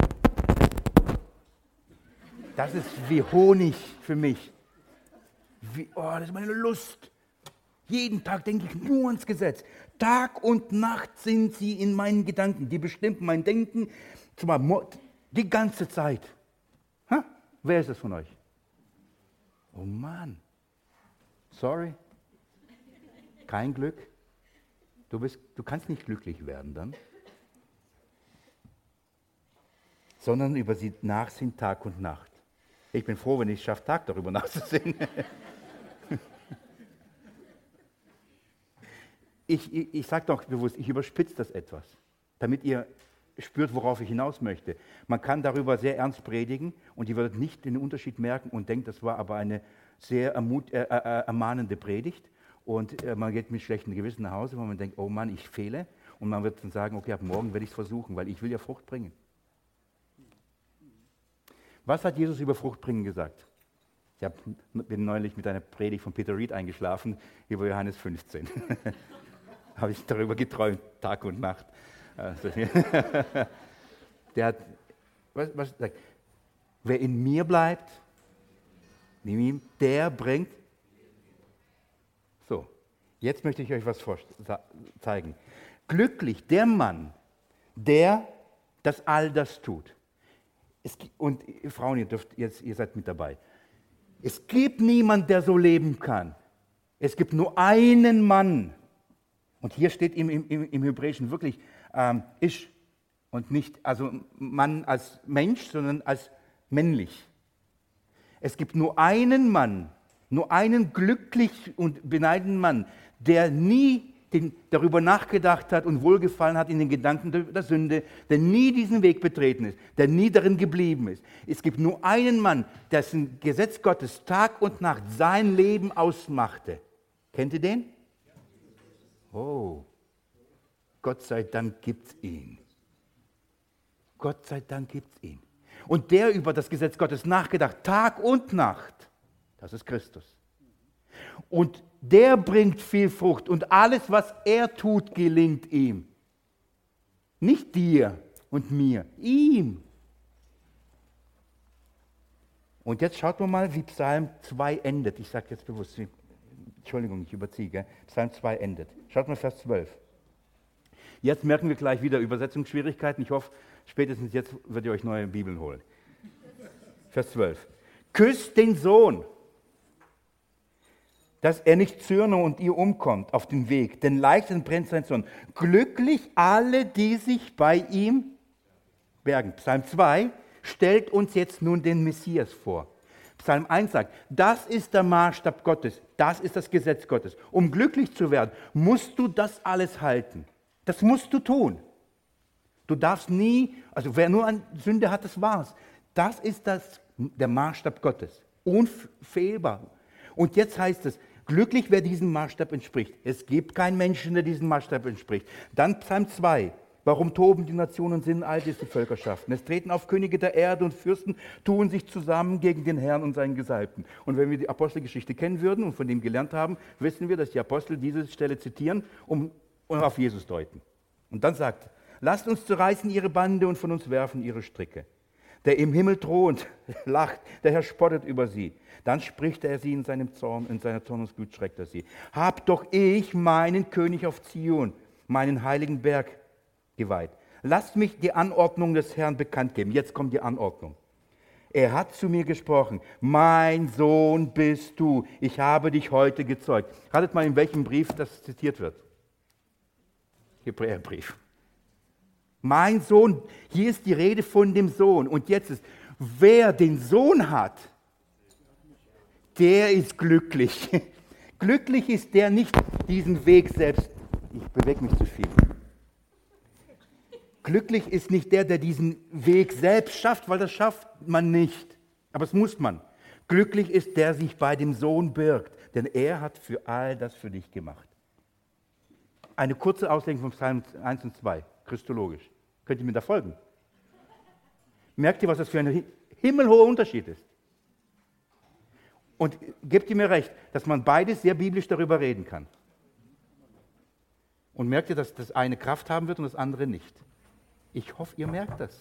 das ist wie Honig für mich. Wie, oh, das ist meine Lust. Jeden Tag denke ich nur ans Gesetz. Tag und Nacht sind sie in meinen Gedanken. Die bestimmen mein Denken die ganze Zeit. Ha? Wer ist das von euch? Oh Mann. Sorry. Kein Glück. Du, bist, du kannst nicht glücklich werden dann. Sondern über sie nachsinnen Tag und Nacht. Ich bin froh, wenn ich es schaffe, Tag darüber nachzusinnen. Ich, ich, ich sage doch bewusst, ich überspitze das etwas, damit ihr spürt, worauf ich hinaus möchte. Man kann darüber sehr ernst predigen und ihr werdet nicht den Unterschied merken und denkt, das war aber eine sehr ermut, äh, äh, ermahnende Predigt und äh, man geht mit schlechtem Gewissen nach Hause, weil man denkt, oh Mann, ich fehle und man wird dann sagen, okay, ab morgen werde ich es versuchen, weil ich will ja Frucht bringen. Was hat Jesus über Frucht bringen gesagt? Ich hab, bin neulich mit einer Predigt von Peter Reed eingeschlafen über Johannes fünfzehn. Habe ich darüber geträumt, Tag und Nacht. Also, der hat, was, was sagt, wer in mir bleibt, der bringt. So, jetzt möchte ich euch was zeigen. Glücklich der Mann, der das all das tut. Es, und Frauen, ihr dürft jetzt, ihr seid mit dabei. Es gibt niemanden, der so leben kann. Es gibt nur einen Mann. Und hier steht im, im, im Hebräischen wirklich, ähm, Ish, Und nicht also Mann als Mensch, sondern als männlich. Es gibt nur einen Mann, nur einen glücklich und beneideten Mann, der nie den, darüber nachgedacht hat und wohlgefallen hat in den Gedanken der, der Sünde, der nie diesen Weg betreten ist, der nie darin geblieben ist. Es gibt nur einen Mann, dessen Gesetz Gottes Tag und Nacht sein Leben ausmachte. Kennt ihr den? Oh, Gott sei Dank gibt's ihn. Gott sei Dank gibt's ihn. Und der über das Gesetz Gottes nachgedacht, Tag und Nacht, das ist Christus. Und der bringt viel Frucht und alles, was er tut, gelingt ihm. Nicht dir und mir, ihm. Und jetzt schaut mal, wie Psalm zwei endet. Ich sage jetzt bewusst, Entschuldigung, ich überziehe, gell? Psalm zwei endet. Schaut mal Vers zwölf. Jetzt merken wir gleich wieder Übersetzungsschwierigkeiten. Ich hoffe, spätestens jetzt werdet ihr euch neue Bibeln holen. Vers zwölf. Küsst den Sohn, dass er nicht zürne und ihr umkommt auf den Weg, denn leicht entbrennt sein Zorn. Glücklich alle, die sich bei ihm bergen. Psalm zwei stellt uns jetzt nun den Messias vor. Psalm eins sagt, das ist der Maßstab Gottes, das ist das Gesetz Gottes. Um glücklich zu werden, musst du das alles halten. Das musst du tun. Du darfst nie, also wer nur an Sünde hat, das war's. Das ist das, der Maßstab Gottes. Unfehlbar. Und jetzt heißt es, glücklich, wer diesem Maßstab entspricht. Es gibt keinen Menschen, der diesem Maßstab entspricht. Dann Psalm zwei. Warum toben die Nationen und sind alt ist die Völkerschaften? Es treten auf Könige der Erde und Fürsten, tun sich zusammen gegen den Herrn und seinen Gesalbten. Und wenn wir die Apostelgeschichte kennen würden und von dem gelernt haben, wissen wir, dass die Apostel diese Stelle zitieren um, und auf Jesus deuten. Und dann sagt, lasst uns zerreißen ihre Bande und von uns werfen ihre Stricke. Der im Himmel thront, lacht, der Herr spottet über sie. Dann spricht er sie in seinem Zorn, in seiner Zornesglut schreckt er sie. Hab doch ich meinen König auf Zion, meinen heiligen Berg geweiht. Lasst mich die Anordnung des Herrn bekannt geben. Jetzt kommt die Anordnung. Er hat zu mir gesprochen, mein Sohn bist du, ich habe dich heute gezeugt. Ratet mal, in welchem Brief das zitiert wird. Hebräerbrief. Mein Sohn, hier ist die Rede von dem Sohn. Und jetzt ist, wer den Sohn hat, der ist glücklich. Glücklich ist der nicht diesen Weg selbst. Ich bewege mich zu viel. Glücklich ist nicht der, der diesen Weg selbst schafft, weil das schafft man nicht. Aber es muss man. Glücklich ist der, der sich bei dem Sohn birgt, denn er hat für all das für dich gemacht. Eine kurze Auslegung von Psalm eins und zwei, christologisch. Könnt ihr mir da folgen? Merkt ihr, was das für ein himmelhoher Unterschied ist? Und gebt ihr mir recht, dass man beides sehr biblisch darüber reden kann. Und merkt ihr, dass das eine Kraft haben wird und das andere nicht? Ich hoffe, ihr merkt das.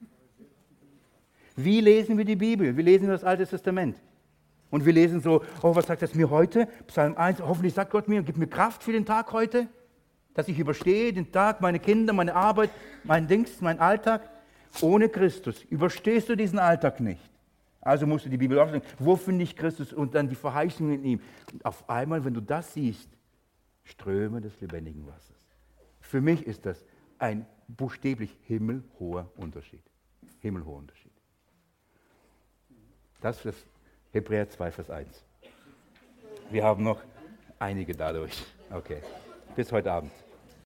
Wie lesen wir die Bibel? Wie lesen wir das Alte Testament? Und wir lesen so, oh, was sagt das mir heute? Psalm eins, hoffentlich sagt Gott mir, gib mir Kraft für den Tag heute, dass ich überstehe den Tag, meine Kinder, meine Arbeit, mein Dings, mein Alltag. Ohne Christus überstehst du diesen Alltag nicht. Also musst du die Bibel aufschlagen. Wo finde ich Christus? Und dann die Verheißung in ihm. Und auf einmal, wenn du das siehst, Ströme des lebendigen Wassers. Für mich ist das ein buchstäblich himmelhoher Unterschied. Himmelhoher Unterschied. Das ist Hebräer zwei, Vers eins. Wir haben noch einige dadurch. Okay, bis heute Abend.